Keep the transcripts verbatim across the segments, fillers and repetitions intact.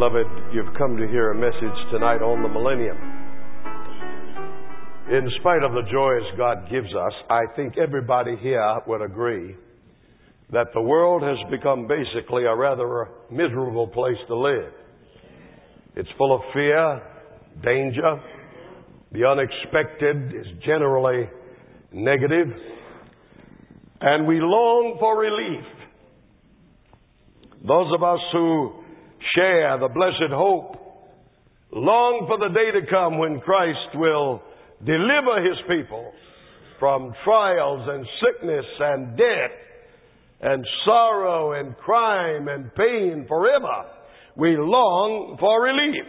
Beloved, you've come to hear a message tonight on the millennium. In spite of the joys God gives us, I think everybody here would agree that the world has become basically a rather miserable place to live. It's full of fear, danger. The unexpected is generally negative. And we long for relief. Those of us who share the blessed hope long for the day to come when Christ will deliver His people from trials and sickness and death and sorrow and crime and pain forever. We long for relief.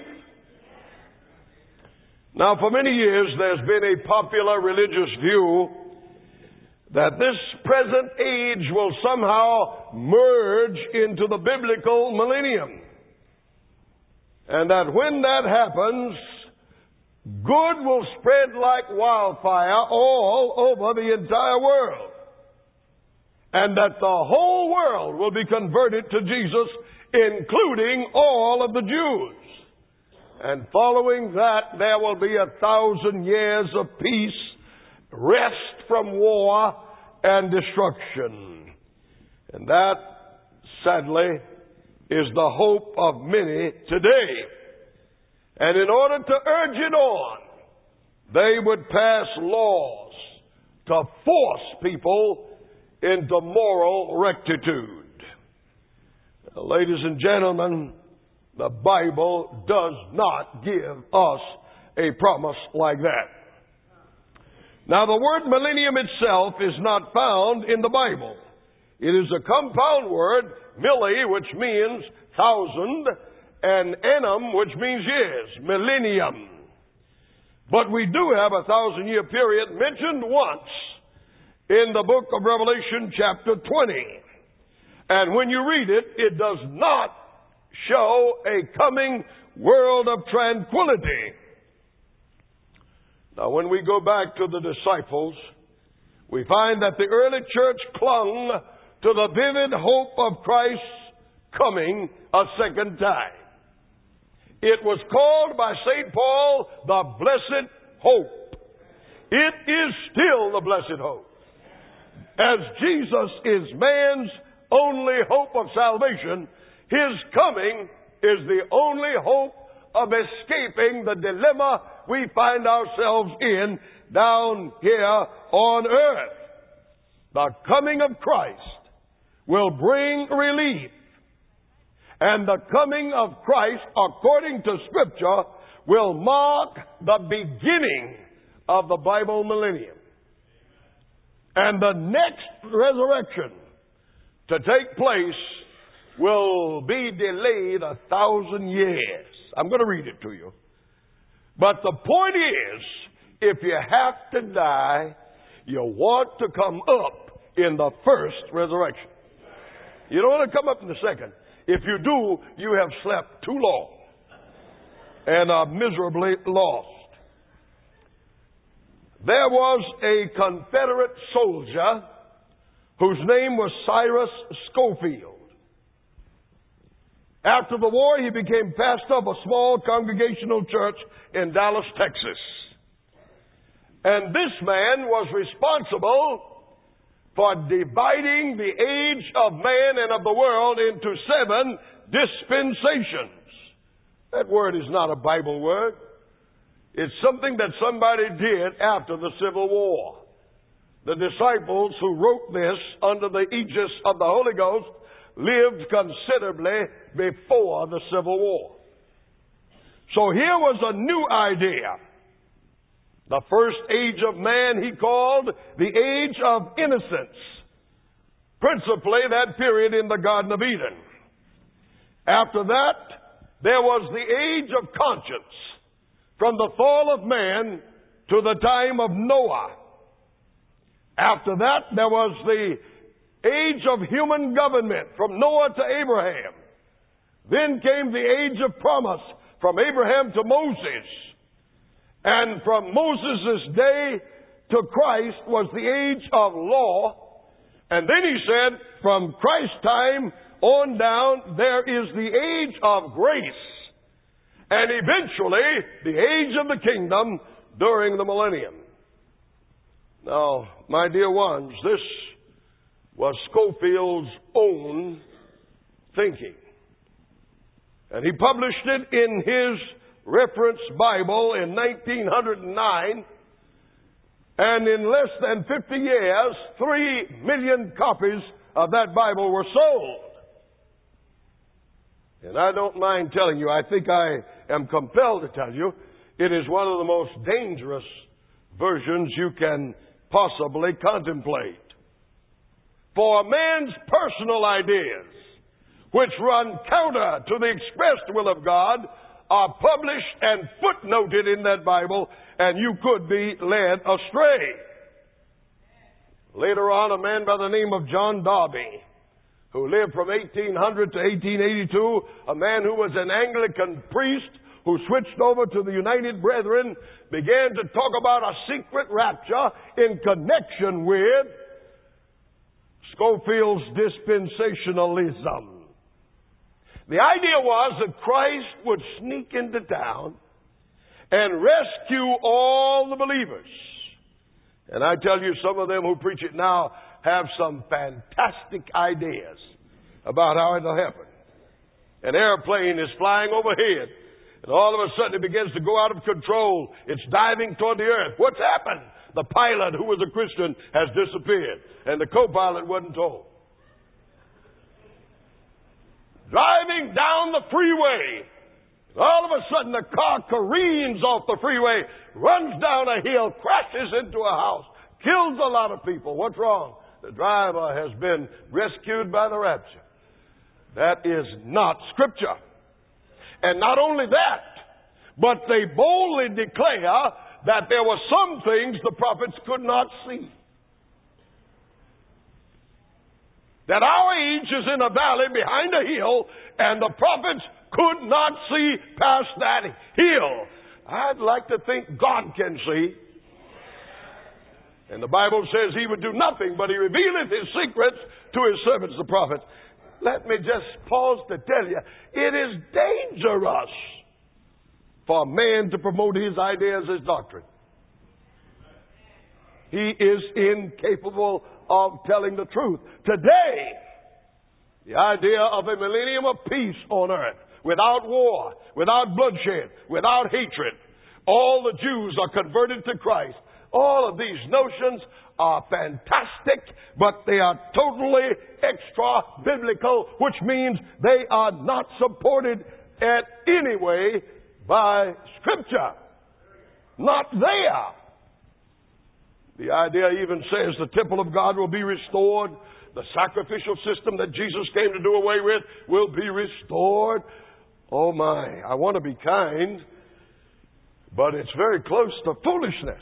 Now, for many years, there's been a popular religious view that this present age will somehow merge into the biblical millennium. And that when that happens, good will spread like wildfire all over the entire world. And that the whole world will be converted to Jesus, including all of the Jews. And following that, there will be a thousand years of peace, rest from war and destruction. And that, sadly, is the hope of many today. And in order to urge it on, they would pass laws to force people into moral rectitude. Ladies and gentlemen, the Bible does not give us a promise like that. Now, the word millennium itself is not found in the Bible. It is a compound word, milli, which means thousand, and annum, which means years, millennium. But we do have a thousand-year period mentioned once in the book of Revelation, chapter twenty. And when you read it, it does not show a coming world of tranquility. Now, when we go back to the disciples, we find that the early church clung to the vivid hope of Christ's coming a second time. It was called by Saint Paul the blessed hope. It is still the blessed hope. As Jesus is man's only hope of salvation, His coming is the only hope of escaping the dilemma we find ourselves in down here on earth. The coming of Christ will bring relief. And the coming of Christ, according to Scripture, will mark the beginning of the Bible millennium. And the next resurrection to take place will be delayed a thousand years. I'm going to read it to you. But the point is, if you have to die, you want to come up in the first resurrection. You don't want to come up in the second. If you do, you have slept too long and are miserably lost. There was a Confederate soldier whose name was Cyrus Schofield. After the war, he became pastor of a small congregational church in Dallas, Texas. And this man was responsible for dividing the age of man and of the world into seven dispensations. That word is not a Bible word. It's something that somebody did after the Civil War. The disciples who wrote this under the aegis of the Holy Ghost lived considerably before the Civil War. So here was a new idea. The first age of man he called the age of innocence. Principally that period in the Garden of Eden. After that, there was the age of conscience. From the fall of man to the time of Noah. After that, there was the age of human government from Noah to Abraham. Then came the age of promise from Abraham to Moses. And from Moses' day to Christ was the age of law. And then he said, from Christ's time on down, there is the age of grace. and eventually the age of the kingdom during the millennium. Now, my dear ones, this was Scofield's own thinking. And he published it in his reference Bible in nineteen oh nine. And in less than fifty years, three million copies of that Bible were sold. And I don't mind telling you, I think I am compelled to tell you, it is one of the most dangerous versions you can possibly contemplate. For man's personal ideas, which run counter to the expressed will of God, are published and footnoted in that Bible, and you could be led astray. Later on, a man by the name of John Darby, who lived from eighteen hundred to eighteen eighty-two, a man who was an Anglican priest who switched over to the United Brethren, began to talk about a secret rapture in connection with Scofield's dispensationalism. The idea was that Christ would sneak into town and rescue all the believers. And I tell you, some of them who preach it now have some fantastic ideas about how it'll happen. An airplane is flying overhead, and all of a sudden it begins to go out of control. It's diving toward the earth. What's happened? The pilot, who was a Christian, has disappeared, and the co-pilot wasn't told. Driving down the freeway, all of a sudden the car careens off the freeway, runs down a hill, crashes into a house, kills a lot of people. What's wrong? The driver has been rescued by the rapture. That is not Scripture. And not only that, but they boldly declare that there were some things the prophets could not see. That our age is in a valley behind a hill, and the prophets could not see past that hill. I'd like to think God can see. And the Bible says He would do nothing, but He revealeth His secrets to His servants, the prophets. Let me just pause to tell you, it is dangerous for man to promote his ideas as doctrine. He is incapable of telling the truth. Today, the idea of a millennium of peace on earth, without war, without bloodshed, without hatred, all the Jews are converted to Christ. All of these notions are fantastic, but they are totally extra-biblical, which means they are not supported in any way by Scripture. Not there. The idea even says the temple of God will be restored. The sacrificial system that Jesus came to do away with will be restored. Oh my, I want to be kind, but it's very close to foolishness.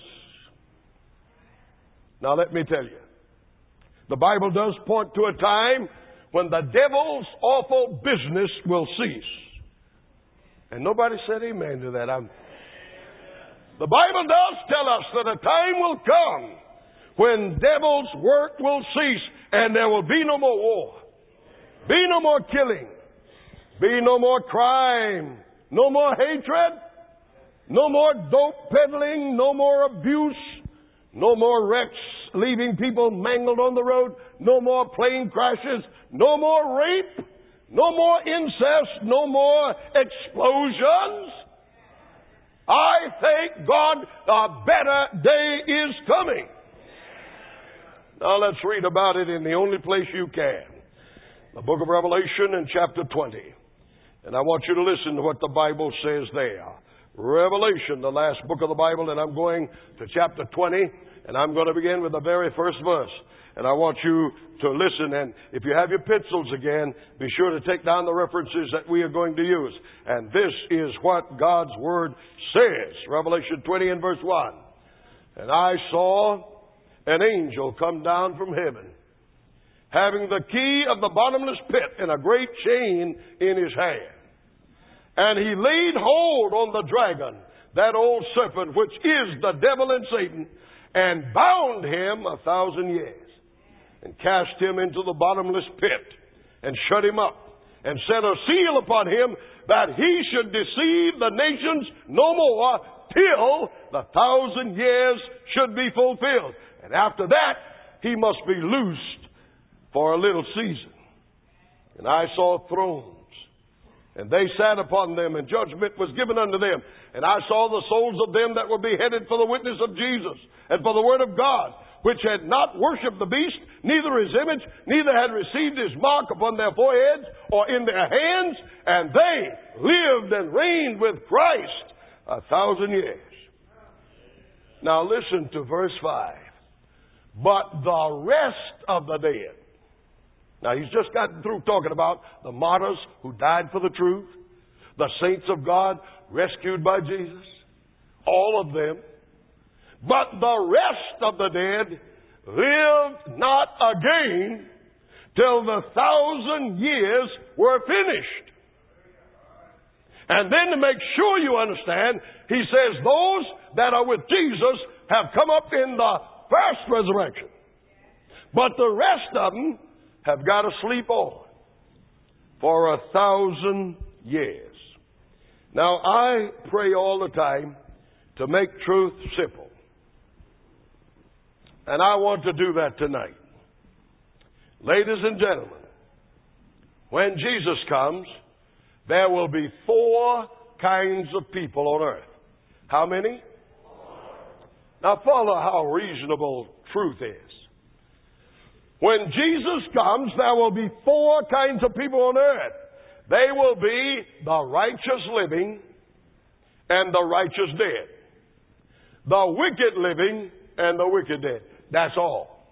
Now let me tell you, the Bible does point to a time when the devil's awful business will cease. And nobody said amen to that. I'm... The Bible does tell us that a time will come when devil's work will cease and there will be no more war, be no more killing, be no more crime, no more hatred, no more dope peddling, no more abuse, no more wrecks leaving people mangled on the road, no more plane crashes, no more rape, no more incest, no more explosions. I thank God a better day is coming. Now let's read about it in the only place you can. The book of Revelation in chapter twenty. And I want you to listen to what the Bible says there. Revelation, the last book of the Bible, and I'm going to chapter twenty, and I'm going to begin with the very first verse. And I want you to listen, and if you have your pencils again, be sure to take down the references that we are going to use. And this is what God's Word says. Revelation twenty and verse one. And I saw an angel come down from heaven, having the key of the bottomless pit and a great chain in his hand. And he laid hold on the dragon, that old serpent, which is the devil and Satan, and bound him a thousand years, and cast him into the bottomless pit, and shut him up, and set a seal upon him, that he should deceive the nations no more, till the thousand years should be fulfilled. And after that, he must be loosed for a little season. And I saw thrones, and they sat upon them, and judgment was given unto them. And I saw the souls of them that were beheaded for the witness of Jesus, and for the word of God, which had not worshipped the beast, neither his image, neither had received his mark upon their foreheads or in their hands, and they lived and reigned with Christ a thousand years. Now listen to verse five. But the rest of the dead. Now he's just gotten through talking about the martyrs who died for the truth, the saints of God rescued by Jesus, all of them. But the rest of the dead lived not again till the thousand years were finished. And then to make sure you understand, he says those that are with Jesus have come up in the first resurrection. But the rest of them have got to sleep on for a thousand years. Now, I pray all the time to make truth simple. And I want to do that tonight. Ladies and gentlemen, when Jesus comes, there will be four kinds of people on earth. How many? Now follow how reasonable truth is. When Jesus comes, there will be four kinds of people on earth. They will be the righteous living and the righteous dead. The wicked living and the wicked dead. That's all.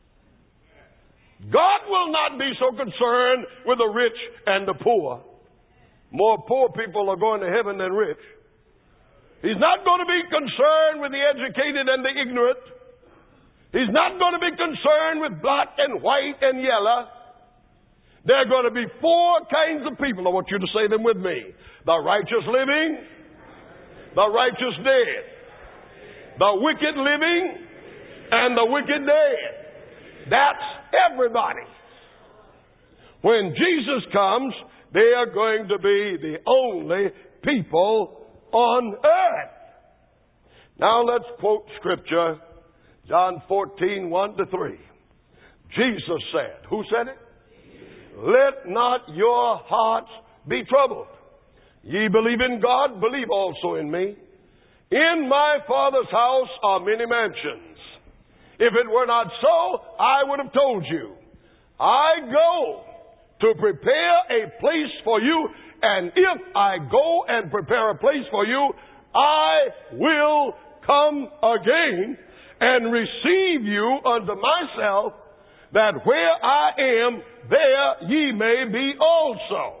God will not be so concerned with the rich and the poor. More poor people are going to heaven than rich. He's not going to be concerned with the educated and the ignorant. He's not going to be concerned with black and white and yellow. There are going to be four kinds of people. I want you to say them with me. The righteous living, the righteous dead, the wicked living, and the wicked dead. That's everybody. When Jesus comes, they are going to be the only people on earth. Now let's quote Scripture. John fourteen, one to three. Jesus said, who said it? Let not your hearts be troubled. Ye believe in God, believe also in me. In my Father's house are many mansions. If it were not so, I would have told you. I go to prepare a place for you, and if I go and prepare a place for you, I will come again and receive you unto myself, that where I am, there ye may be also.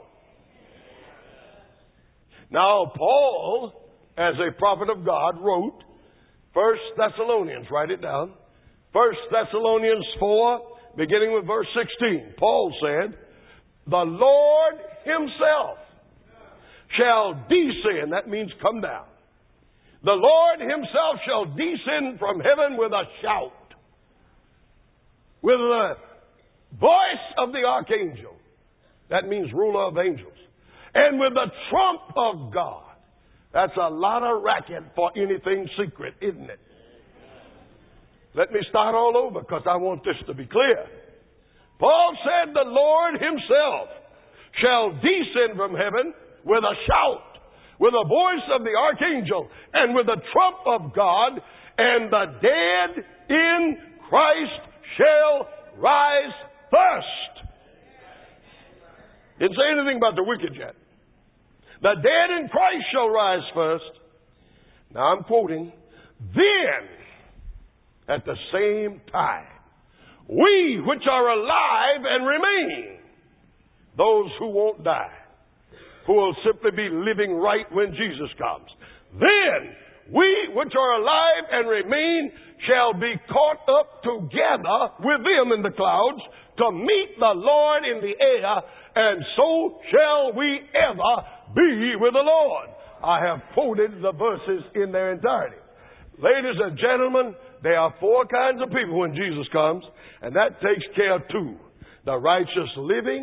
Now, Paul, as a prophet of God, wrote First Thessalonians, write it down, First Thessalonians four, beginning with verse sixteen. Paul said, the Lord himself shall descend, that means come down. The Lord himself shall descend from heaven with a shout, with the voice of the archangel, that means ruler of angels, and with the trump of God. That's a lot of racket for anything secret, isn't it? Let me start all over because I want this to be clear. Paul said the Lord himself shall descend from heaven with a shout, with the voice of the archangel, and with the trump of God, and the dead in Christ shall rise first. Didn't say anything about the wicked yet. The dead in Christ shall rise first. Now I'm quoting. Then, at the same time, we which are alive and remain, those who won't die, who will simply be living right when Jesus comes. Then we which are alive and remain shall be caught up together with them in the clouds to meet the Lord in the air, and so shall we ever be with the Lord. I have quoted the verses in their entirety. Ladies and gentlemen, there are four kinds of people when Jesus comes, and that takes care of two. The righteous living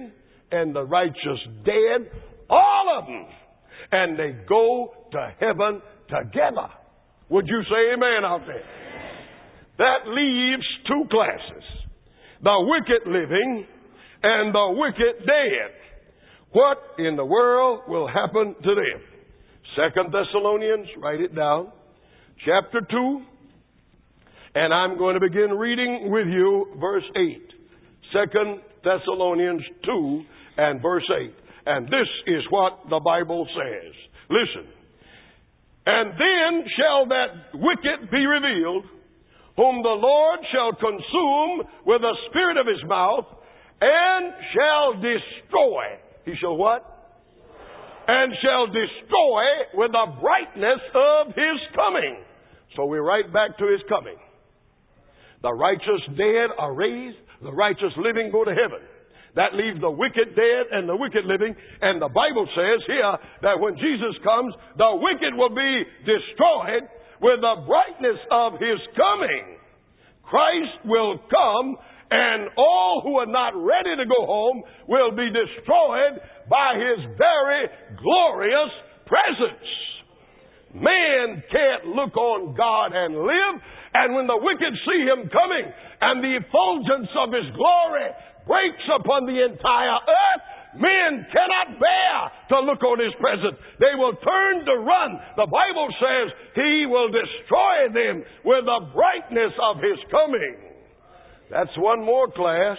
and the righteous dead, all of them. And they go to heaven together. Would you say amen out there? That leaves two classes. The wicked living and the wicked dead. What in the world will happen to them? Second Thessalonians, write it down, chapter two. And I'm going to begin reading with you verse eight. Second Thessalonians two and verse eight. And this is what the Bible says. Listen. And then shall that wicked be revealed, whom the Lord shall consume with the spirit of his mouth, and shall destroy. He shall what? And shall destroy with the brightness of his coming. So we're right back to his coming. The righteous dead are raised. The righteous living go to heaven. That leaves the wicked dead and the wicked living. And the Bible says here that when Jesus comes, the wicked will be destroyed with the brightness of his coming. Christ will come, and all who are not ready to go home will be destroyed by his very glorious presence. Man can't look on God and live. And when the wicked see him coming and the effulgence of his glory breaks upon the entire earth, men cannot bear to look on his presence. They will turn to run. The Bible says he will destroy them with the brightness of his coming. That's one more class.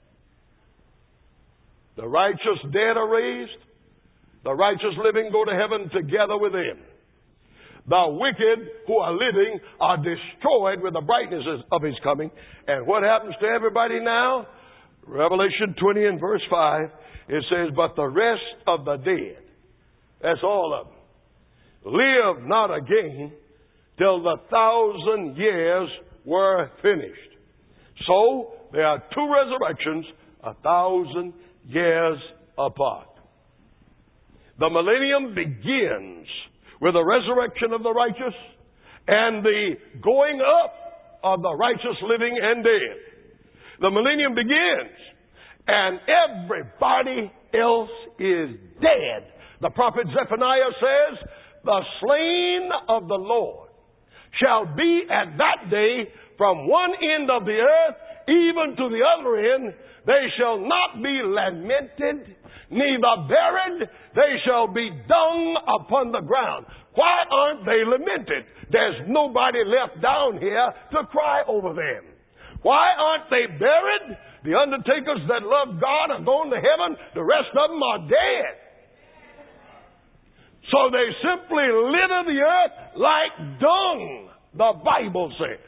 The righteous dead are raised. The righteous living go to heaven together with him. The wicked who are living are destroyed with the brightness of his coming. And what happens to everybody now? Revelation twenty and verse five, it says, but the rest of the dead, that's all of them, live not again till the thousand years were finished. So there are two resurrections, a thousand years apart. The millennium begins with the resurrection of the righteous and the going up of the righteous living and dead. The millennium begins and everybody else is dead. The prophet Zephaniah says, the slain of the Lord shall be at that day from one end of the earth even to the other end. They shall not be lamented, neither buried. They shall be dung upon the ground. Why aren't they lamented? There's nobody left down here to cry over them. Why aren't they buried? The undertakers that love God are going to heaven. The rest of them are dead. So they simply litter the earth like dung, the Bible says.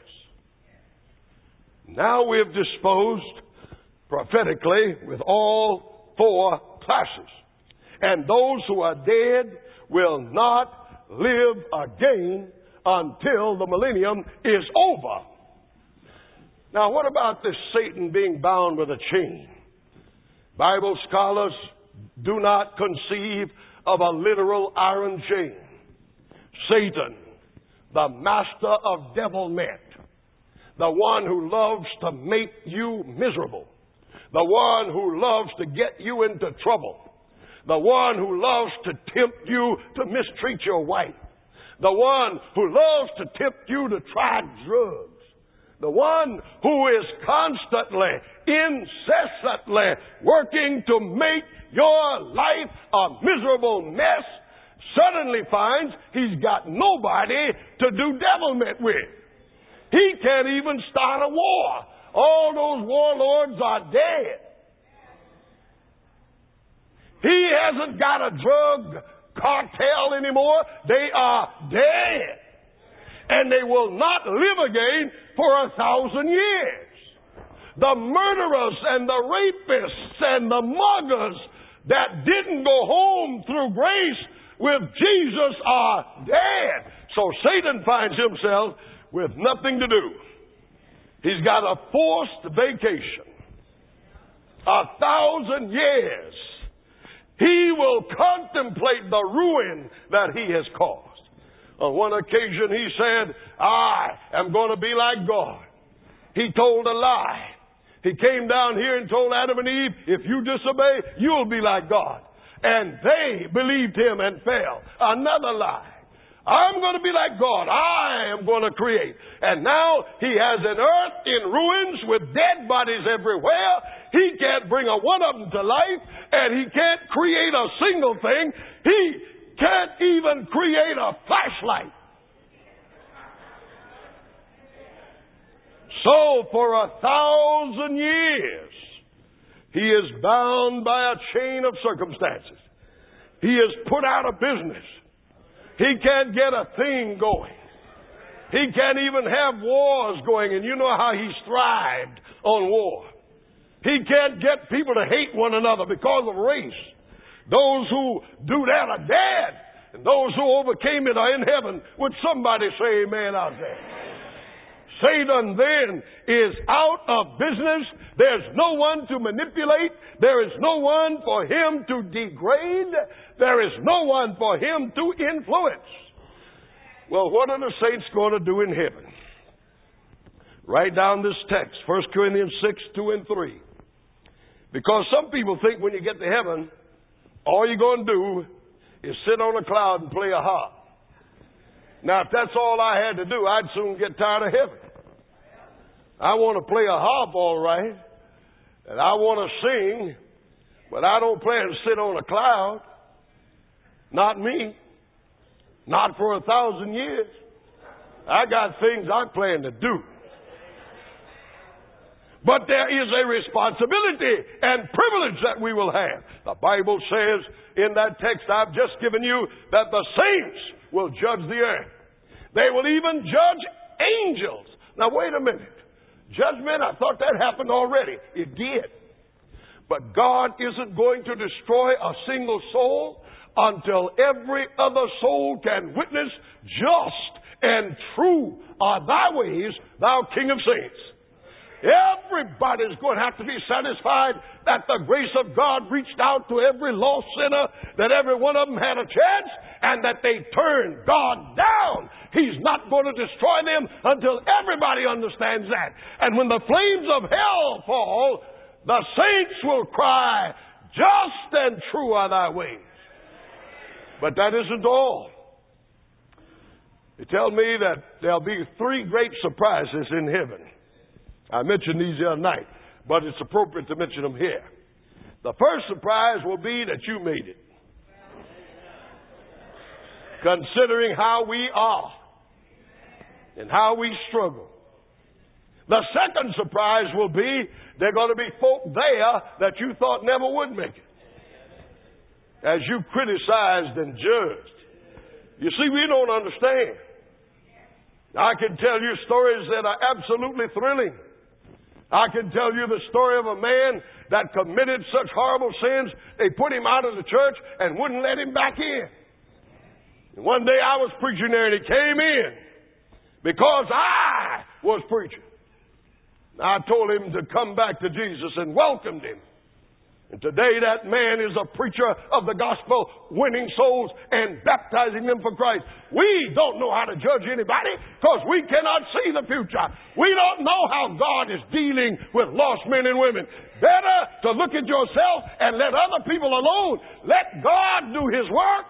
Now we've disposed prophetically with all four classes. And those who are dead will not live again until the millennium is over. Now, what about this Satan being bound with a chain? Bible scholars do not conceive of a literal iron chain. Satan, the master of devilment, the one who loves to make you miserable, the one who loves to get you into trouble, the one who loves to tempt you to mistreat your wife, the one who loves to tempt you to try drugs, the one who is constantly, incessantly working to make your life a miserable mess, suddenly finds he's got nobody to do devilment with. He can't even start a war. All those warlords are dead. He hasn't got a drug cartel anymore. They are dead. And they will not live again for a thousand years. The murderers and the rapists and the muggers that didn't go home through grace with Jesus are dead. So Satan finds himself with nothing to do. He's got a forced vacation. A thousand years. He will contemplate the ruin that he has caused. On one occasion he said, I am going to be like God. He told a lie. He came down here and told Adam and Eve, if you disobey, you'll be like God. And they believed him and fell. Another lie. I'm going to be like God. I am going to create. And now he has an earth in ruins with dead bodies everywhere. He can't bring a one of them to life, and he can't create a single thing. He can't even create a flashlight. So for a thousand years, he is bound by a chain of circumstances. He is put out of business. He can't get a thing going. He can't even have wars going, and you know how he's thrived on war. He can't get people to hate one another because of race. Those who do that are dead, and those who overcame it are in heaven. Would somebody say amen out there? Satan then is out of business. There's no one to manipulate. There is no one for him to degrade. There is no one for him to influence. Well, what are the saints going to do in heaven? Write down this text, First Corinthians six, two and three. Because some people think when you get to heaven, all you're going to do is sit on a cloud and play a harp. Now, if that's all I had to do, I'd soon get tired of heaven. I want to play a harp, all right, and I want to sing, but I don't plan to sit on a cloud. Not me. Not for a thousand years. I got things I plan to do. But there is a responsibility and privilege that we will have. The Bible says in that text I've just given you that the saints will judge the earth. They will even judge angels. Now wait a minute. Judgment, I thought that happened already. It did. But God isn't going to destroy a single soul until every other soul can witness, just and true are thy ways, thou King of saints. Everybody's going to have to be satisfied that the grace of God reached out to every lost sinner, that every one of them had a chance, and that they turned God down. He's not going to destroy them until everybody understands that. And when the flames of hell fall, the saints will cry, just and true are thy ways. But that isn't all. They tell me that there'll be three great surprises in heaven. I mentioned these the other night, but it's appropriate to mention them here. The first surprise will be that you made it. Considering how we are and how we struggle. The second surprise will be there are going to be folk there that you thought never would make it, as you criticized and judged. You see, we don't understand. I can tell you stories that are absolutely thrilling. I can tell you the story of a man that committed such horrible sins, they put him out of the church and wouldn't let him back in. And one day I was preaching there and he came in because I was preaching. I told him to come back to Jesus and welcomed him. And today that man is a preacher of the gospel, winning souls and baptizing them for Christ. We don't know how to judge anybody because we cannot see the future. We don't know how God is dealing with lost men and women. Better to look at yourself and let other people alone. Let God do His work.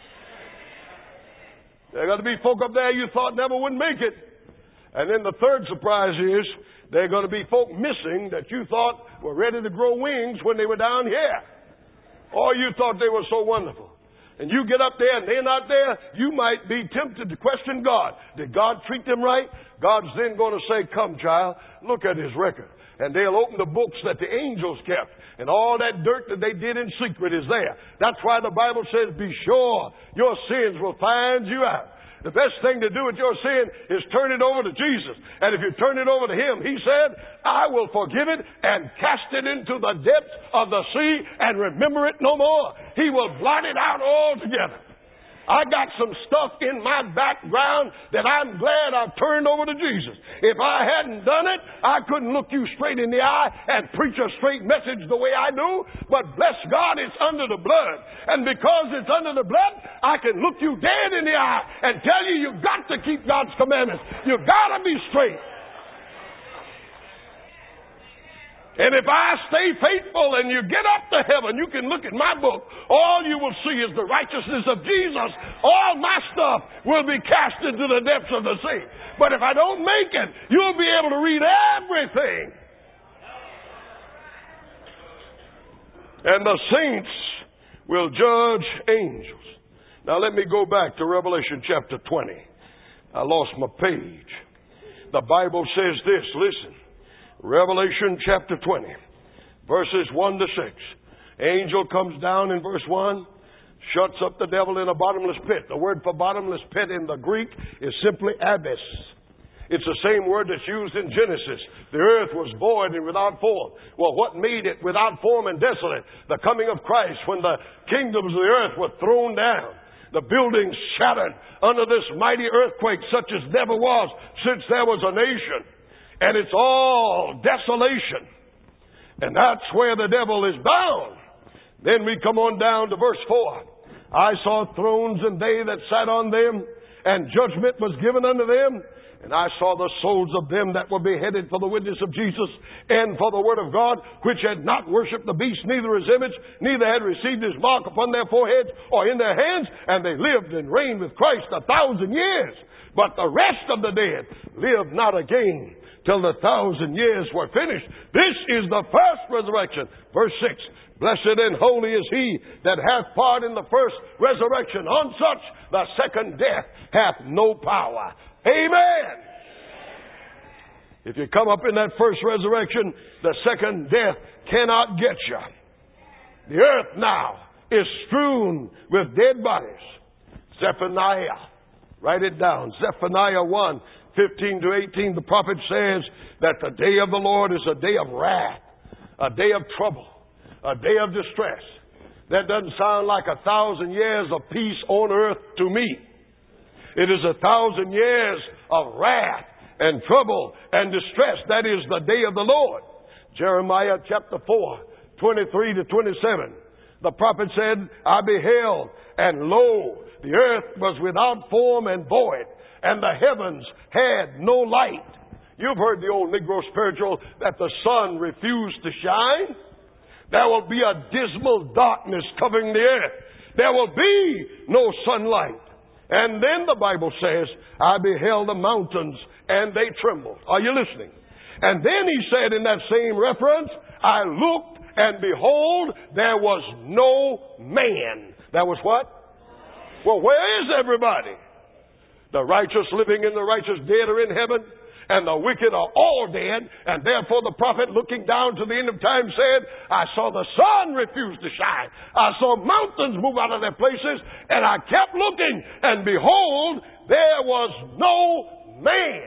There are going to be folk up there you thought never would make it. And then the third surprise is there are going to be folk missing that you thought were ready to grow wings when they were down here. Or you thought they were so wonderful. And you get up there and they're not there, you might be tempted to question God. Did God treat them right? God's then going to say, come, child, look at His record. And they'll open the books that the angels kept. And all that dirt that they did in secret is there. That's why the Bible says, be sure your sins will find you out. The best thing to do with your sin is turn it over to Jesus. And if you turn it over to Him, He said, I will forgive it and cast it into the depths of the sea and remember it no more. He will blot it out altogether. I got some stuff in my background that I'm glad I've turned over to Jesus. If I hadn't done it, I couldn't look you straight in the eye and preach a straight message the way I do. But bless God, it's under the blood. And because it's under the blood, I can look you dead in the eye and tell you you've got to keep God's commandments. You've got to be straight. And if I stay faithful and you get up to heaven, you can look at my book. All you will see is the righteousness of Jesus. All my stuff will be cast into the depths of the sea. But if I don't make it, you'll be able to read everything. And the saints will judge angels. Now let me go back to Revelation chapter twenty. I lost my page. The Bible says this, listen. Revelation chapter twenty, verses one to six. Angel comes down in verse one, shuts up the devil in a bottomless pit. The word for bottomless pit in the Greek is simply abyss. It's the same word that's used in Genesis. The earth was void and without form. Well, what made it without form and desolate? The coming of Christ, when the kingdoms of the earth were thrown down. The buildings shattered under this mighty earthquake, such as never was since there was a nation. And it's all desolation. And that's where the devil is bound. Then we come on down to verse four. I saw thrones and they that sat on them, and judgment was given unto them. And I saw the souls of them that were beheaded for the witness of Jesus and for the word of God, which had not worshipped the beast, neither his image, neither had received his mark upon their foreheads or in their hands. And they lived and reigned with Christ a thousand years. But the rest of the dead lived not again till the thousand years were finished. This is the first resurrection. Verse six. Blessed and holy is he that hath part in the first resurrection. On such the second death hath no power. Amen. If you come up in that first resurrection, the second death cannot get you. The earth now is strewn with dead bodies. Zephaniah. Write it down. Zephaniah one, fifteen to eighteen. The prophet says that the day of the Lord is a day of wrath, a day of trouble, a day of distress. That doesn't sound like a thousand years of peace on earth to me. It is a thousand years of wrath and trouble and distress. That is the day of the Lord. Jeremiah chapter four, twenty-three to twenty-seven. The prophet said, I beheld, and lo, the earth was without form and void, and the heavens had no light. You've heard the old Negro spiritual that the sun refused to shine. There will be a dismal darkness covering the earth. There will be no sunlight. And then the Bible says, I beheld the mountains and they trembled. Are you listening? And then he said in that same reference, I looked and behold, there was no man. There was what? Well, where is everybody? The righteous living and the righteous dead are in heaven, and the wicked are all dead. And therefore the prophet, looking down to the end of time, said, I saw the sun refuse to shine. I saw mountains move out of their places, and I kept looking, and behold, there was no man.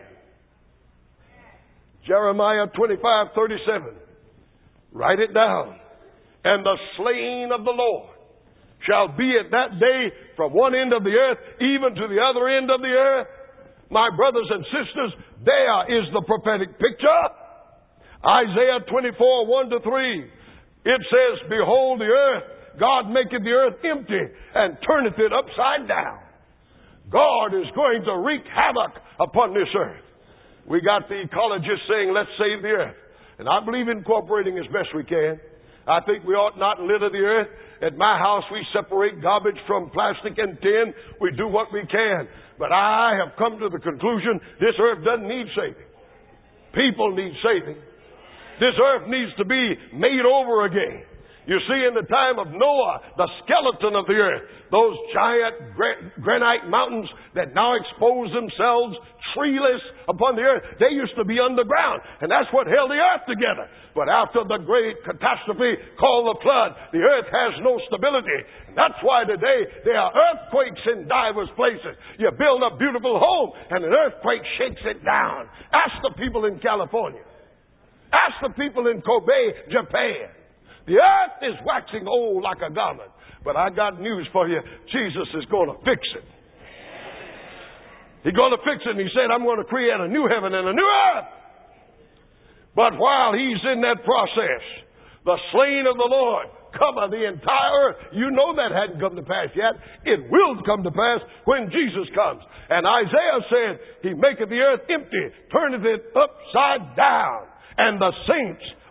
Jeremiah twenty-five, thirty-seven. Write it down. And the slain of the Lord shall be at that day from one end of the earth even to the other end of the earth. My brothers and sisters, there is the prophetic picture. Isaiah twenty-four, one to three. It says, behold the earth, God maketh the earth empty and turneth it upside down. God is going to wreak havoc upon this earth. We got the ecologists saying, let's save the earth. And I believe in cooperating as best we can. I think we ought not litter the earth. At my house, we separate garbage from plastic and tin. We do what we can. But I have come to the conclusion this earth doesn't need saving. People need saving. This earth needs to be made over again. You see, in the time of Noah, the skeleton of the earth, those giant granite mountains that now expose themselves treeless upon the earth, they used to be underground. And that's what held the earth together. But after the great catastrophe called the flood, the earth has no stability. And that's why today there are earthquakes in divers places. You build a beautiful home and an earthquake shakes it down. Ask the people in California. Ask the people in Kobe, Japan. The earth is waxing old like a garment. But I got news for you. Jesus is going to fix it. He's going to fix it. And he said, I'm going to create a new heaven and a new earth. But while he's in that process, the slain of the Lord cover the entire earth. You know that hadn't come to pass yet. It will come to pass when Jesus comes. And Isaiah said, He maketh the earth empty, turneth it upside down. And the saints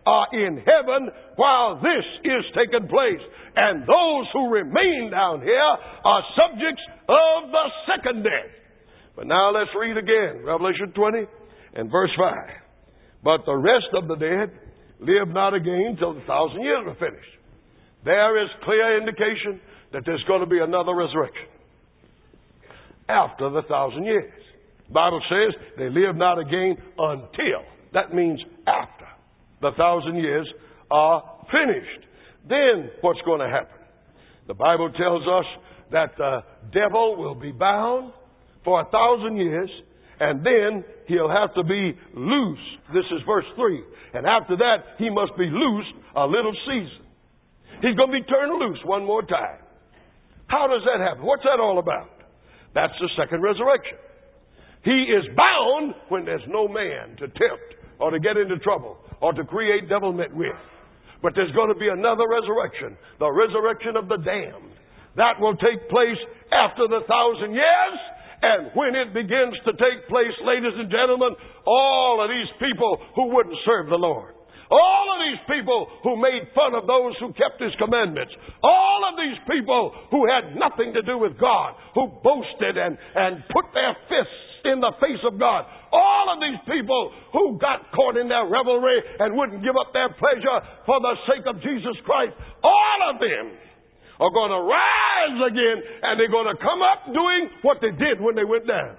are in heaven while this is taking place. And those who remain down here are subjects of the second death. But now let's read again, Revelation twenty and verse five. But the rest of the dead live not again till the thousand years are finished. There is clear indication that there's going to be another resurrection after the thousand years. The Bible says they live not again until. That means after the thousand years are finished. Then what's going to happen? The Bible tells us that the devil will be bound for a thousand years, and then he'll have to be loose. This is verse three. And after that, he must be loosed a little season. He's going to be turned loose one more time. How does that happen? What's that all about? That's the second resurrection. He is bound when there's no man to tempt or to get into trouble or to create devilment with. But there's going to be another resurrection, the resurrection of the damned. That will take place after the thousand years. And when it begins to take place, ladies and gentlemen, all of these people who wouldn't serve the Lord, all of these people who made fun of those who kept His commandments, all of these people who had nothing to do with God, who boasted and, and put their fists in the face of God, all of these people who got caught in their revelry and wouldn't give up their pleasure for the sake of Jesus Christ, all of them are going to rise again, and they're going to come up doing what they did when they went down.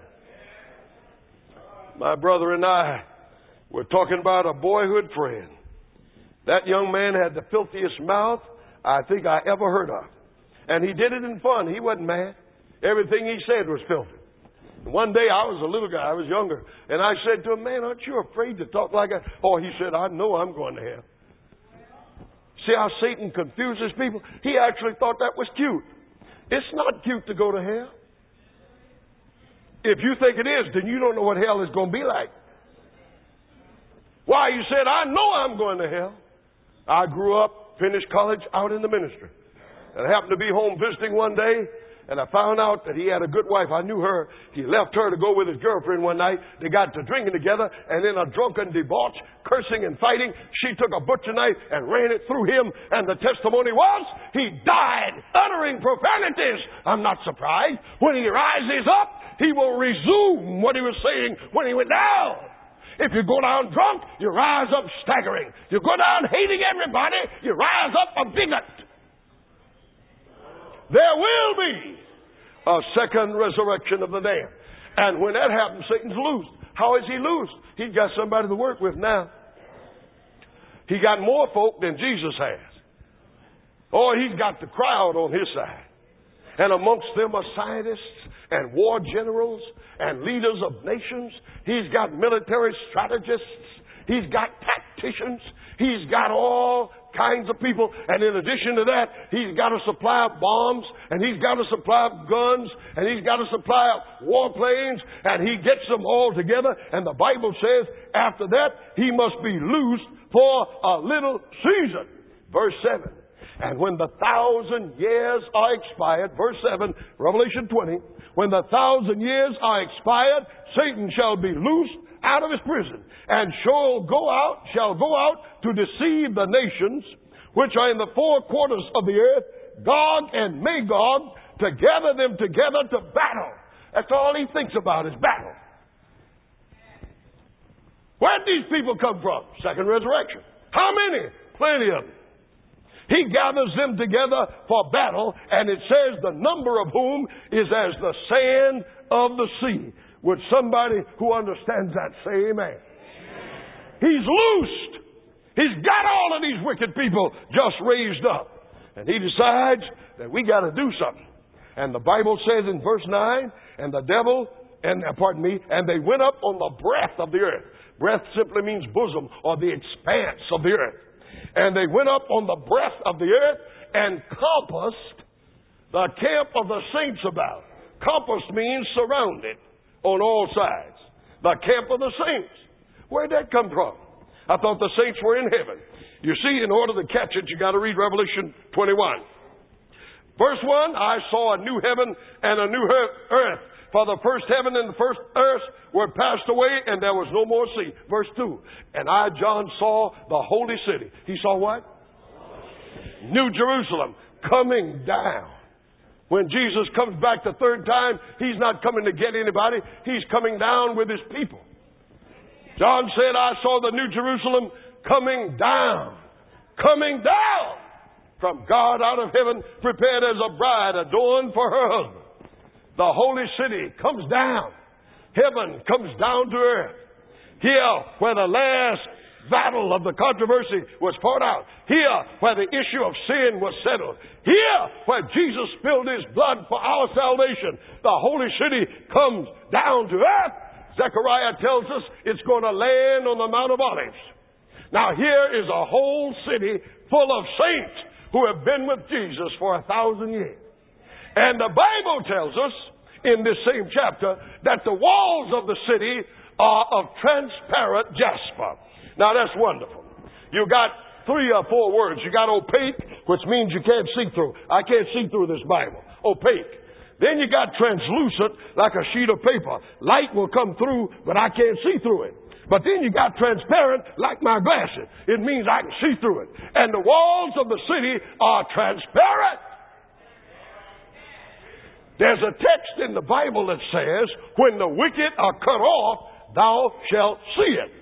My brother and I were talking about a boyhood friend. That young man had the filthiest mouth I think I ever heard of. And he did it in fun. He wasn't mad. Everything he said was filthy. And one day I was a little guy, I was younger, and I said to him, man, aren't you afraid to talk like that? Oh, he said, I know I'm going to hell. See how Satan confuses people? He actually thought that was cute. It's not cute to go to hell. If you think it is, then you don't know what hell is going to be like. Why? You said, I know I'm going to hell. I grew up, finished college, out in the ministry. And I happened to be home visiting one day, and I found out that he had a good wife. I knew her. He left her to go with his girlfriend one night. They got to drinking together, and in a drunken debauch, cursing and fighting, she took a butcher knife and ran it through him, and the testimony was he died uttering profanities. I'm not surprised. When he rises up, he will resume what he was saying when he went down. If you go down drunk, you rise up staggering. You go down hating everybody, you rise up a bigot. There will be a second resurrection of the damned. And when that happens, Satan's loosed. How is he loosed? He's got somebody to work with now. He got more folk than Jesus has. Oh, he's got the crowd on his side. And amongst them are scientists and war generals and leaders of nations. He's got military strategists. He's got tacticians. He's got all kinds of people. And in addition to that, he's got a supply of bombs, and he's got a supply of guns, and he's got a supply of warplanes, and he gets them all together. And the Bible says after that, he must be loosed for a little season. Verse seven. And when the thousand years are expired, verse seven, Revelation twenty, when the thousand years are expired, Satan shall be loosed out of his prison, and shall go out, shall go out to deceive the nations which are in the four quarters of the earth, Gog and Magog, to gather them together to battle. That's all he thinks about is battle. Where did these people come from? Second resurrection. How many? Plenty of them. He gathers them together for battle, and it says the number of whom is as the sand of the sea. Would somebody who understands that say amen? He's loosed. He's got all of these wicked people just raised up. And he decides that we got to do something. And the Bible says in verse nine, and the devil, and uh, pardon me, and they went up on the breadth of the earth. Breadth simply means bosom or the expanse of the earth. And they went up on the breadth of the earth and compassed the camp of the saints about. Compassed means surrounded on all sides. The camp of the saints. Where'd that come from? I thought the saints were in heaven. You see, in order to catch it, you got to read Revelation twenty-one. Verse one, I saw a new heaven and a new earth. For the first heaven and the first earth were passed away, and there was no more sea. Verse two. And I, John, saw the holy city. He saw what? New Jerusalem coming down. When Jesus comes back the third time, He's not coming to get anybody. He's coming down with His people. John said, I saw the New Jerusalem coming down. Coming down from God out of heaven, prepared as a bride adorned for her husband. The holy city comes down. Heaven comes down to earth. Here, where the last battle of the controversy was fought out. Here, where the issue of sin was settled. Here, where Jesus spilled His blood for our salvation. The holy city comes down to earth. Zechariah tells us it's going to land on the Mount of Olives. Now, here is a whole city full of saints who have been with Jesus for a thousand years. And the Bible tells us in this same chapter that the walls of the city are of transparent jasper. Now that's wonderful. You got three or four words. You got opaque, which means you can't see through. I can't see through this Bible. Opaque. Then you got translucent, like a sheet of paper. Light will come through, but I can't see through it. But then you got transparent, like my glasses. It means I can see through it. And the walls of the city are transparent. There's a text in the Bible that says, when the wicked are cut off, thou shalt see it.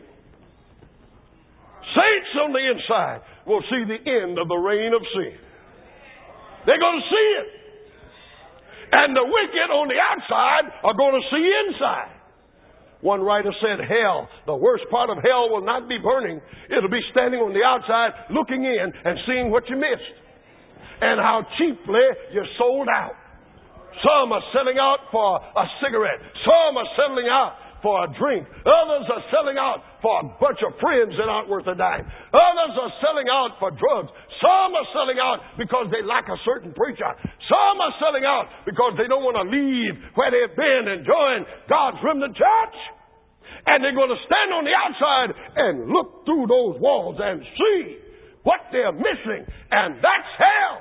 Saints on the inside will see the end of the reign of sin. They're going to see it. And the wicked on the outside are going to see inside. One writer said, hell, the worst part of hell will not be burning. It'll be standing on the outside, looking in and seeing what you missed. And how cheaply you're sold out. Some are selling out for a cigarette. Some are selling out for a drink. Others are selling out for a bunch of friends that aren't worth a dime. Others are selling out for drugs. Some are selling out because they like a certain preacher. Some are selling out because they don't want to leave where they've been and join God's remnant church. And they're going to stand on the outside and look through those walls and see what they're missing. And that's hell.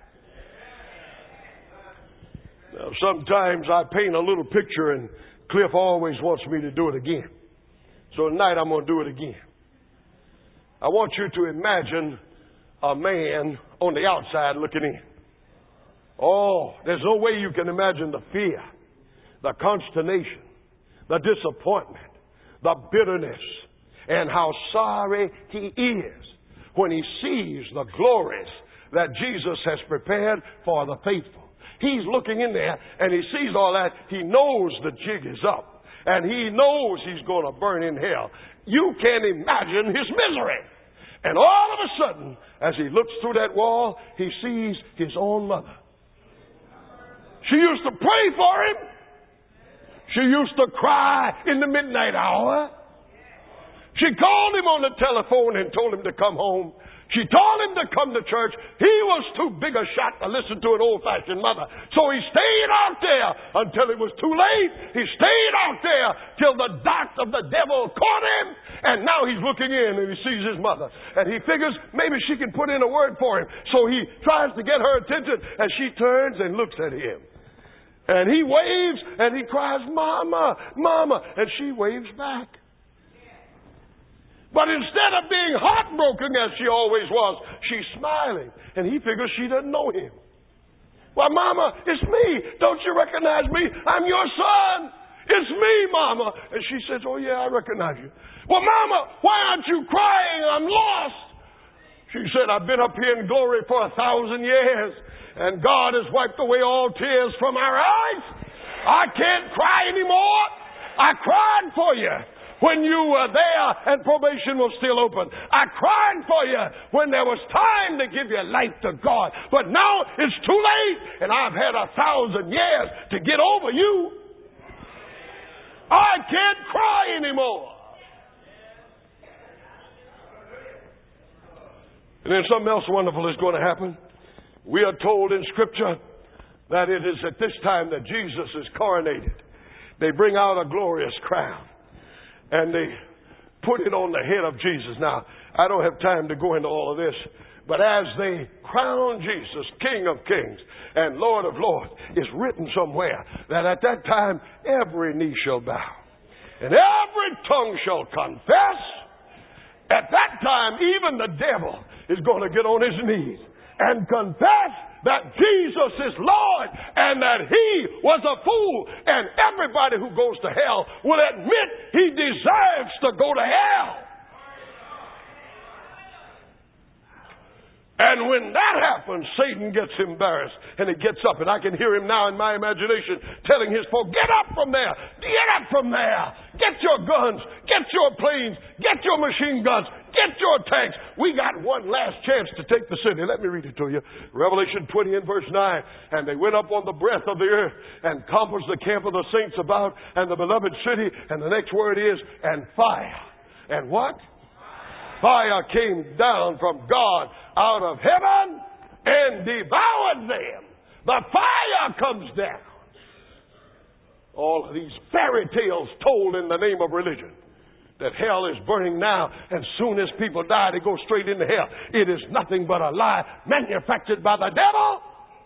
Now, sometimes I paint a little picture and Cliff always wants me to do it again. So tonight I'm going to do it again. I want you to imagine a man on the outside looking in. Oh, there's no way you can imagine the fear, the consternation, the disappointment, the bitterness, and how sorry he is when he sees the glories that Jesus has prepared for the faithful. He's looking in there and he sees all that. He knows the jig is up. And he knows he's going to burn in hell. You can't imagine his misery. And all of a sudden, as he looks through that wall, he sees his own mother. She used to pray for him. She used to cry in the midnight hour. She called him on the telephone and told him to come home. She told him to come to church. He was too big a shot to listen to an old-fashioned mother. So he stayed out there until it was too late. He stayed out there till the dart of the devil caught him. And now he's looking in and he sees his mother. And he figures maybe she can put in a word for him. So he tries to get her attention and she turns and looks at him. And he waves and he cries, Mama, Mama. And she waves back. But instead of being heartbroken as she always was, she's smiling. And he figures she doesn't know him. Well, Mama, it's me. Don't you recognize me? I'm your son. It's me, Mama. And she says, oh, yeah, I recognize you. Well, Mama, why aren't you crying? I'm lost. She said, I've been up here in glory for a thousand years. And God has wiped away all tears from our eyes. I can't cry anymore. I cried for you when you were there and probation was still open. I cried for you when there was time to give your life to God. But now it's too late, and I've had a thousand years to get over you. I can't cry anymore. And then something else wonderful is going to happen. We are told in Scripture that it is at this time that Jesus is coronated. They bring out a glorious crown. And they put it on the head of Jesus. Now, I don't have time to go into all of this, But as they crown Jesus King of Kings and Lord of Lords, it's written somewhere that at that time every knee shall bow and every tongue shall confess. At that time, even the devil is going to get on his knees and confess that Jesus is Lord and that He was a fool. And everybody who goes to hell will admit he deserves to go to hell. And when that happens, Satan gets embarrassed and he gets up. And I can hear him now in my imagination telling his folk, get up from there, get up from there, get your guns, get your planes, get your machine guns, get your tanks. We got one last chance to take the city. Let me read it to you. Revelation twenty and verse nine. And they went up on the breadth of the earth and compassed the camp of the saints about and the beloved city. And the next word is, and fire. And what? Fire came down from God out of heaven and devoured them. The fire comes down. All of these fairy tales told in the name of religion. That hell is burning now, and soon as people die, they go straight into hell. It is nothing but a lie manufactured by the devil.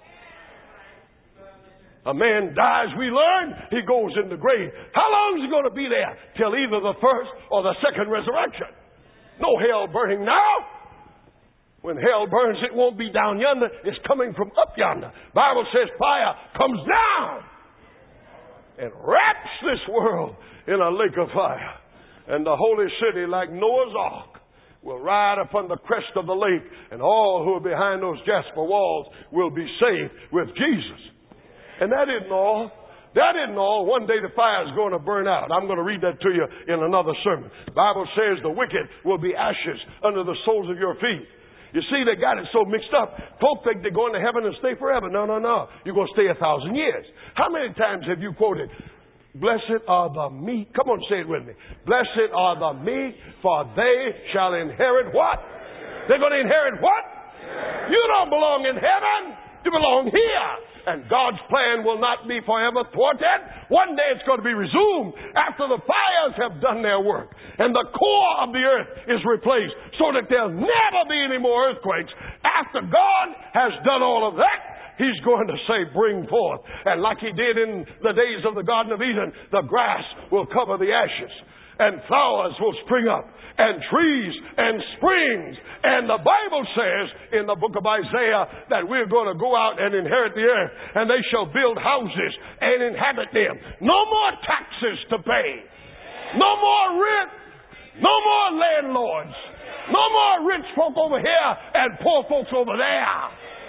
A man dies, we learn, he goes in the grave. How long is he going to be there? Till either the first or the second resurrection. No hell burning now. When hell burns, it won't be down yonder. It's coming from up yonder. Bible says fire comes down and wraps this world in a lake of fire. And the holy city, like Noah's Ark, will ride upon the crest of the lake. And all who are behind those jasper walls will be saved with Jesus. And that isn't all. That isn't all. One day the fire is going to burn out. I'm going to read that to you in another sermon. The Bible says the wicked will be ashes under the soles of your feet. You see, they got it so mixed up. Folk think they're going to heaven and stay forever. No, no, no. You're going to stay a thousand years. How many times have you quoted, blessed are the meek? Come on, say it with me. Blessed are the meek, for they shall inherit what? They're going to inherit what? You don't belong in heaven. You belong here. And God's plan will not be forever thwarted. One day it's going to be resumed after the fires have done their work. And the core of the earth is replaced so that there'll never be any more earthquakes. After God has done all of that, He's going to say, bring forth. And like He did in the days of the Garden of Eden, the grass will cover the ashes. And flowers will spring up. And trees and springs. And the Bible says in the book of Isaiah that we're going to go out and inherit the earth. And they shall build houses and inhabit them. No more taxes to pay. No more rent. No more landlords. No more rich folk over here and poor folks over there.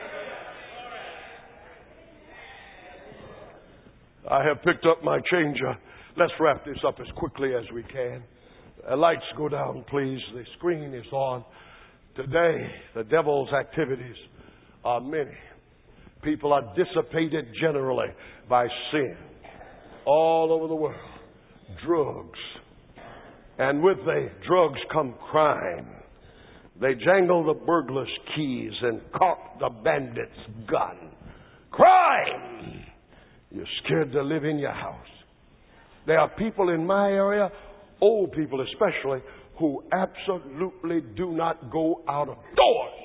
I have picked up my changer. Let's wrap this up as quickly as we can. The lights go down, please. The screen is on. Today, the devil's activities are many. People are dissipated generally by sin all over the world. Drugs. And with the drugs come crime. They jangle the burglar's keys and cock the bandit's gun. Crime! You're scared to live in your house. There are people in my area, old people especially, who absolutely do not go out of doors.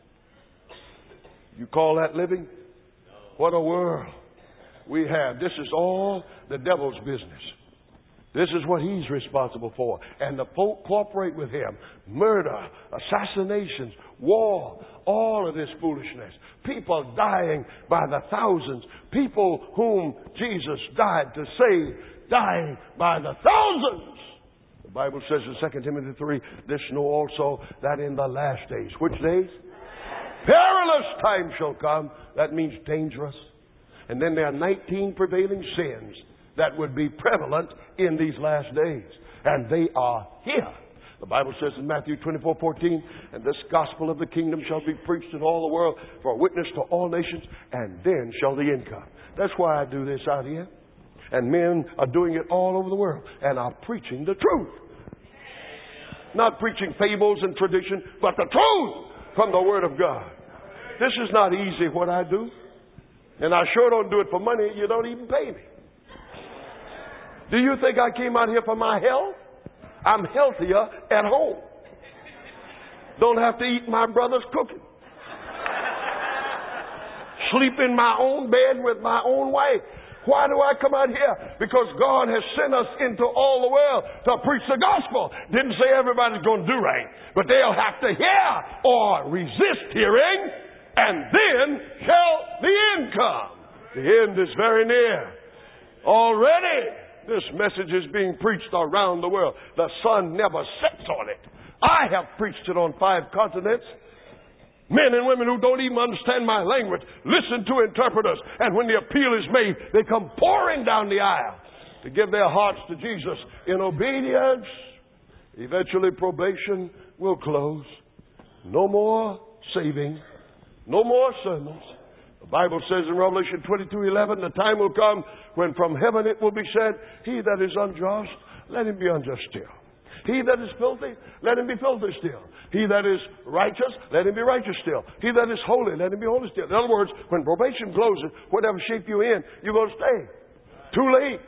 You call that living? What a world we have. This is all the devil's business. This is what he's responsible for. And the folk cooperate with him. Murder, assassinations, war, all of this foolishness. People dying by the thousands. People whom Jesus died to save, dying by the thousands. The Bible says in Second Timothy three, this know also that in the last days. Which days? Perilous time shall come. That means dangerous. And then there are nineteen prevailing sins that would be prevalent in these last days. And they are here. The Bible says in Matthew twenty-four fourteen, and this gospel of the kingdom shall be preached in all the world for a witness to all nations, and then shall the end come. That's why I do this out here. And men are doing it all over the world and are preaching the truth. Not preaching fables and tradition, but the truth from the Word of God. This is not easy what I do. And I sure don't do it for money. You don't even pay me. Do you think I came out here for my health? I'm healthier at home. Don't have to eat my brother's cooking. sleep in my own bed with my own wife. Why do I come out here? Because God has sent us into all the world to preach the gospel. Didn't say everybody's going to do right, but they'll have to hear or resist hearing, and then shall the end come. The end is very near. Already, this message is being preached around the world. The sun never sets on it. I have preached it on five continents. Men and women who don't even understand my language listen to interpreters. And when the appeal is made, they come pouring down the aisle to give their hearts to Jesus in obedience. Eventually, probation will close. No more saving. No more sermons. The Bible says in Revelation twenty-two eleven, the time will come when from heaven it will be said, he that is unjust, let him be unjust still. He that is filthy, let him be filthy still. He that is righteous, let him be righteous still. He that is holy, let him be holy still. In other words, when probation closes, whatever shape you're in, you're going to stay. Too late.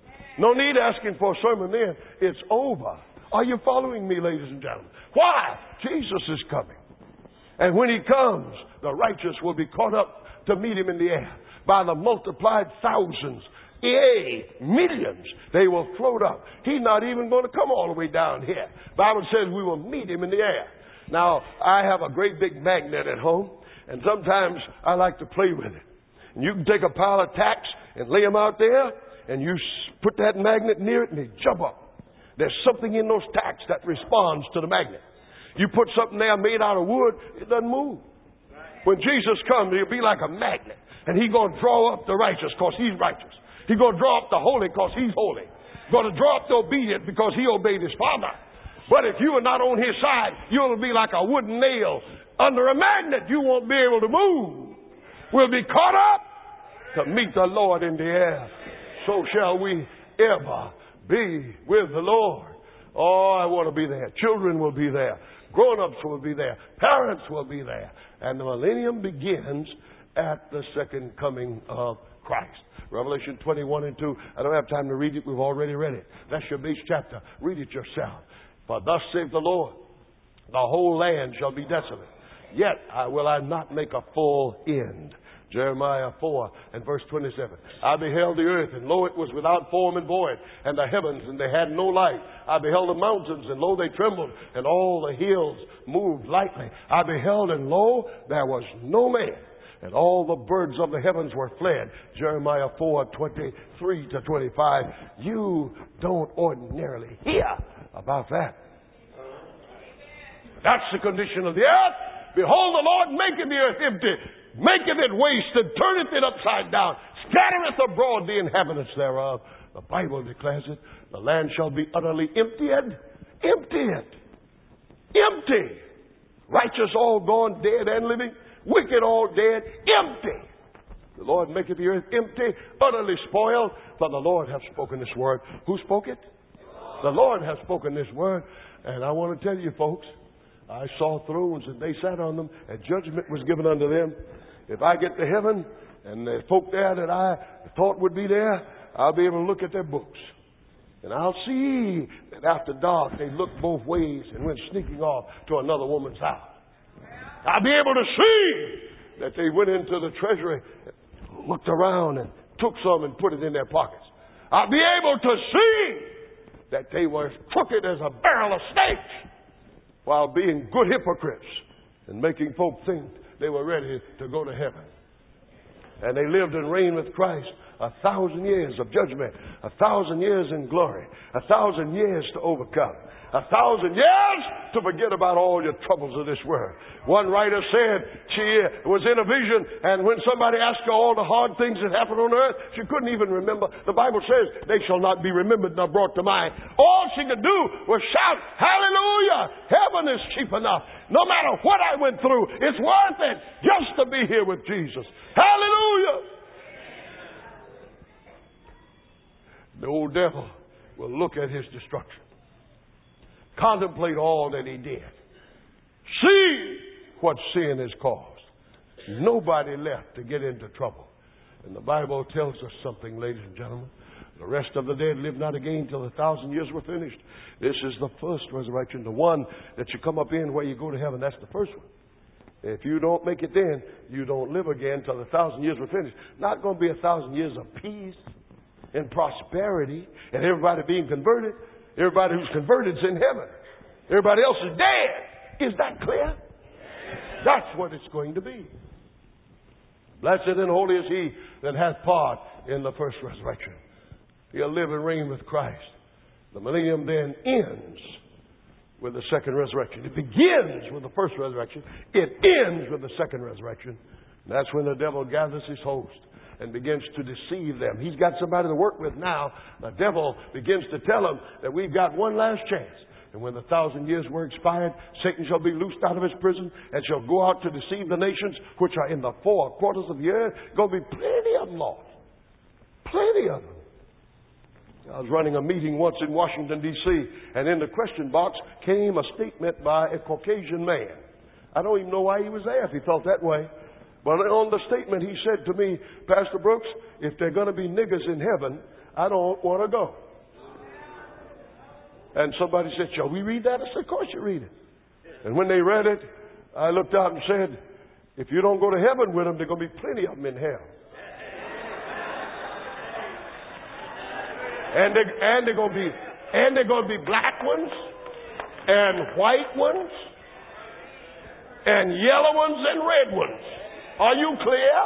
No need asking for a sermon then. It's over. Are you following me, ladies and gentlemen? Why? Jesus is coming. And when he comes, the righteous will be caught up to meet him in the air by the multiplied thousands. Yea, millions, they will float up. He's not even going to come all the way down here. The Bible says we will meet him in the air. Now, I have a great big magnet at home, and sometimes I like to play with it. And you can take a pile of tacks and lay them out there, and you put that magnet near it, and they jump up. There's something in those tacks that responds to the magnet. You put something there made out of wood, it doesn't move. When Jesus comes, he'll be like a magnet, and he's going to draw up the righteous because he's righteous. He's going to draw up the holy because he's holy. He's going to draw up the obedient because he obeyed his Father. But if you are not on his side, you'll be like a wooden nail under a magnet. You won't be able to move. We'll be caught up to meet the Lord in the air. So shall we ever be with the Lord. Oh, I want to be there. Children will be there. Grown-ups will be there. Parents will be there. And the millennium begins at the second coming of Christ. Revelation twenty-one and two. I don't have time to read it. We've already read it. That's your base chapter. Read it yourself. For thus saith the Lord, the whole land shall be desolate. Yet I will I not make a full end. Jeremiah four and verse twenty-seven. I beheld the earth, and lo, it was without form and void, and the heavens, and they had no light. I beheld the mountains, and lo, they trembled, and all the hills moved lightly. I beheld, and lo, there was no man. And all the birds of the heavens were fled. Jeremiah four, twenty-three to twenty-five. You don't ordinarily hear about that. That's the condition of the earth. Behold, the Lord maketh the earth empty, maketh it wasted, turneth it upside down, scattereth abroad the inhabitants thereof. The Bible declares it. The land shall be utterly emptied. Emptied. Empty. Righteous all gone, dead and living. Wicked all dead, empty. The Lord maketh the earth empty, utterly spoiled. For the Lord hath spoken this word. Who spoke it? The Lord hath spoken this word. And I want to tell you, folks, I saw thrones and they sat on them, and judgment was given unto them. If I get to heaven and the folk there that I thought would be there, I'll be able to look at their books. And I'll see that after dark they looked both ways and went sneaking off to another woman's house. I'll be able to see that they went into the treasury, looked around and took some and put it in their pockets. I'll be able to see that they were crooked as a barrel of snakes while being good hypocrites and making folk think they were ready to go to heaven. And they lived and reigned with Christ a thousand years of judgment, a thousand years in glory, a thousand years to overcome, a thousand years to forget about all your troubles of this world. One writer said she was in a vision, and when somebody asked her all the hard things that happened on earth, she couldn't even remember. The Bible says, they shall not be remembered nor brought to mind. All she could do was shout, hallelujah! Heaven is cheap enough. No matter what I went through, it's worth it just to be here with Jesus. Hallelujah! The old devil will look at his destruction, contemplate all that he did, see what sin has caused. Nobody left to get into trouble. And the Bible tells us something, ladies and gentlemen. The rest of the dead live not again till a thousand years were finished. This is the first resurrection, the one that you come up in where you go to heaven. That's the first one. If you don't make it then, you don't live again till the thousand years were finished. Not going to be a thousand years of peace and prosperity and everybody being converted. Everybody who's converted is in heaven. Everybody else is dead. Is that clear? That's what it's going to be. Blessed and holy is he that hath part in the first resurrection. He'll live and reign with Christ. The millennium then ends with the second resurrection. It begins with the first resurrection. It ends with the second resurrection. And that's when the devil gathers his host and begins to deceive them. He's got somebody to work with now. The devil begins to tell them that we've got one last chance. And when the thousand years were expired, Satan shall be loosed out of his prison and shall go out to deceive the nations which are in the four quarters of the earth. Going to be plenty of them lost. Plenty of them. I was running a meeting once in Washington, D C, and in the question box came a statement by a Caucasian man. I don't even know why he was there if he felt that way. But on the statement he said to me, Pastor Brooks, if they're going to be niggers in heaven, I don't want to go. And somebody said, shall we read that? I said, of course you read it. And when they read it, I looked out and said, if you don't go to heaven with them, there are going to be plenty of them in hell. And they and they're going to be and they're going to be black ones and white ones and yellow ones and red ones. Are you clear?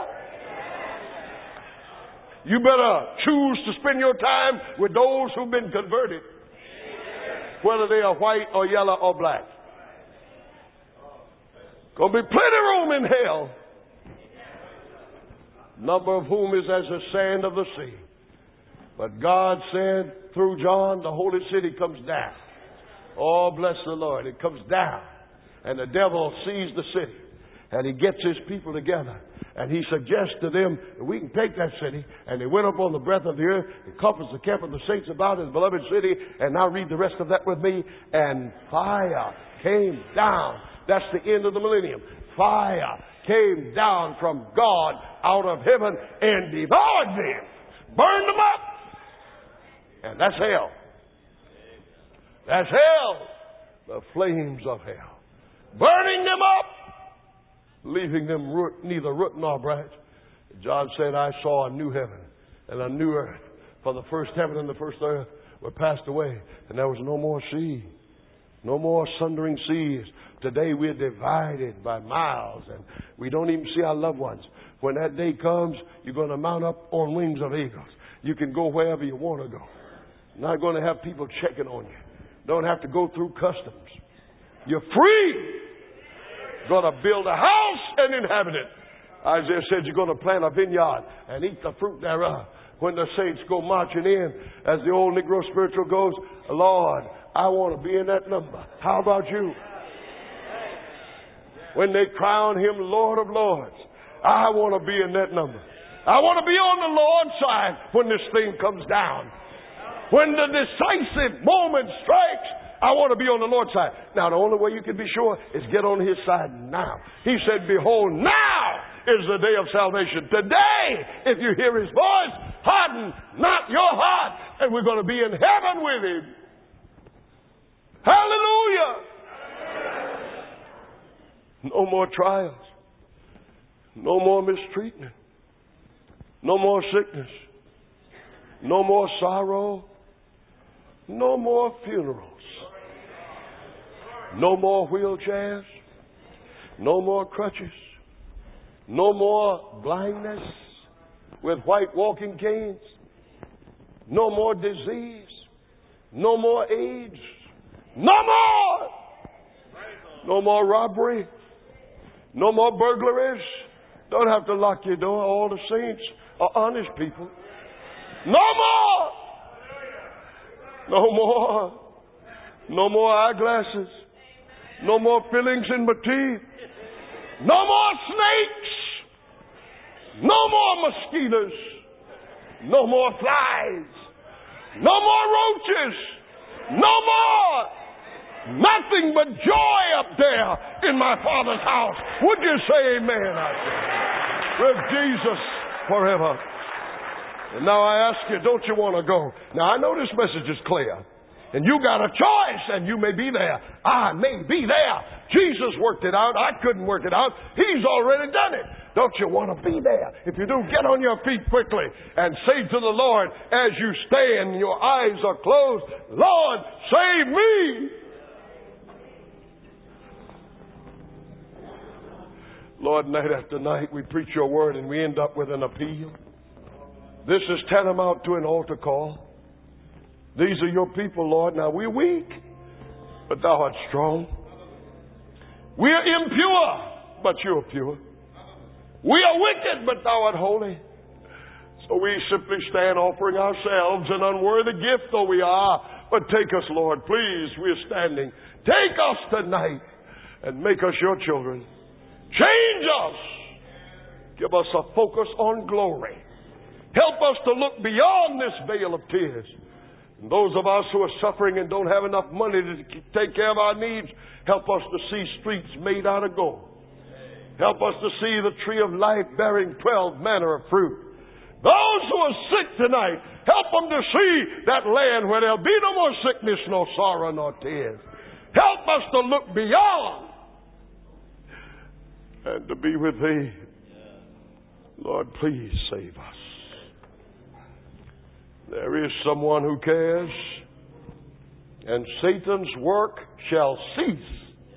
You better choose to spend your time with those who've been converted, whether they are white or yellow or black. Gonna be plenty of room in hell, number of whom is as the sand of the sea. But God said through John, the holy city comes down. Oh, bless the Lord. It comes down. And the devil sees the city. And he gets his people together. And he suggests to them that we can take that city. And they went up on the breadth of the earth, encompassed the camp of the saints about his beloved city. And now read the rest of that with me. And fire came down. That's the end of the millennium. Fire came down from God out of heaven and devoured them. Burned them up. And that's hell. That's hell. The flames of hell. Burning them up. Leaving them root, neither root nor branch. John said, I saw a new heaven and a new earth. For the first heaven and the first earth were passed away. And there was no more sea. No more sundering seas. Today we're divided by miles. And we don't even see our loved ones. When that day comes, you're going to mount up on wings of eagles. You can go wherever you want to go. Not going to have people checking on you. Don't have to go through customs. You're free. Going to build a house and inhabit it. Isaiah said you're going to plant a vineyard and eat the fruit thereof. When the saints go marching in, as the old Negro spiritual goes, Lord, I want to be in that number. How about you? When they crown him Lord of Lords, I want to be in that number. I want to be on the Lord's side when this thing comes down. When the decisive moment strikes, I want to be on the Lord's side. Now, the only way you can be sure is get on his side now. He said, behold, now is the day of salvation. Today, if you hear his voice, harden not your heart. And we're going to be in heaven with him. Hallelujah. No more trials. No more mistreatment. No more sickness. No more sorrow. No more funerals. No more wheelchairs. No more crutches. No more blindness with white walking canes. No more disease. No more AIDS. No more. No more robbery. No more burglaries. Don't have to lock your door. All the saints are honest people. No more. No more. No more eyeglasses. No more fillings in my teeth. No more snakes. No more mosquitoes. No more flies. No more roaches. No more. Nothing but joy up there in my Father's house. Would you say amen? I say. With Jesus forever. And now I ask you, don't you want to go? Now I know this message is clear. And you got a choice, and you may be there. I may be there. Jesus worked it out. I couldn't work it out. He's already done it. Don't you want to be there? If you do, get on your feet quickly and say to the Lord as you stand, your eyes are closed, Lord, save me. Lord, night after night we preach your word and we end up with an appeal. This is tantamount to an altar call. These are your people, Lord. Now, we're weak, but thou art strong. We are impure, but you are pure. We are wicked, but thou art holy. So we simply stand offering ourselves an unworthy gift, though we are. But take us, Lord, please. We're standing. Take us tonight and make us your children. Change us. Give us a focus on glory. Help us to look beyond this veil of tears. And those of us who are suffering and don't have enough money to take care of our needs, help us to see streets made out of gold. Help us to see the tree of life bearing twelve manner of fruit. Those who are sick tonight, help them to see that land where there'll be no more sickness, no sorrow, nor tears. Help us to look beyond and to be with thee. Lord, please save us. There is someone who cares, and Satan's work shall cease.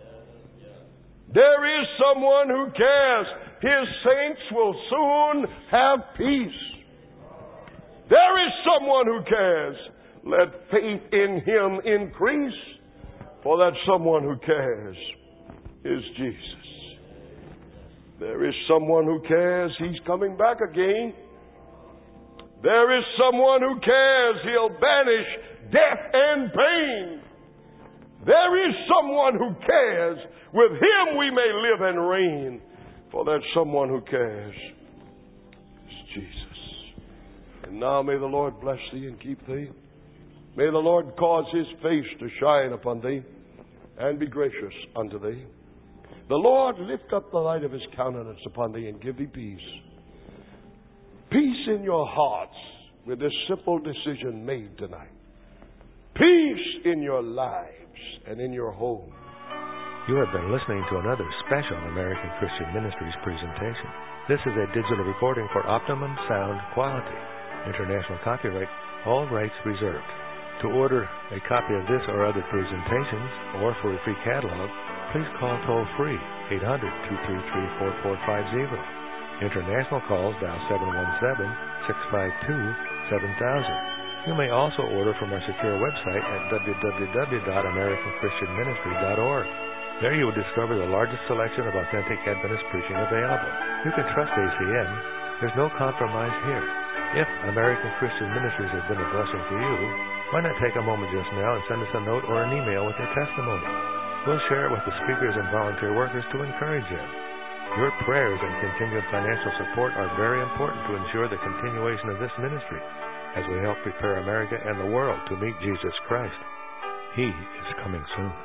There is someone who cares. His saints will soon have peace. There is someone who cares. Let faith in him increase, for that someone who cares is Jesus. There is someone who cares. He's coming back again. There is someone who cares. He'll banish death and pain. There is someone who cares. With him we may live and reign. For that someone who cares is Jesus. And now may the Lord bless thee and keep thee. May the Lord cause his face to shine upon thee and be gracious unto thee. The Lord lift up the light of his countenance upon thee and give thee peace. Peace in your hearts with this simple decision made tonight. Peace in your lives and in your home. You have been listening to another special American Christian Ministries presentation. This is a digital recording for optimum sound quality. International copyright, all rights reserved. To order a copy of this or other presentations, or for a free catalog, please call toll-free eight hundred, two three three, four four five zero. International calls dial seven one seven, six five two, seven thousand. You may also order from our secure website at w w w dot american christian ministry dot org. There you will discover the largest selection of authentic Adventist preaching available. You can trust A C M. There's no compromise here. If American Christian Ministries has been a blessing to you, why not take a moment just now and send us a note or an email with your testimony? We'll share it with the speakers and volunteer workers to encourage them. Your prayers and continued financial support are very important to ensure the continuation of this ministry as we help prepare America and the world to meet Jesus Christ. He is coming soon.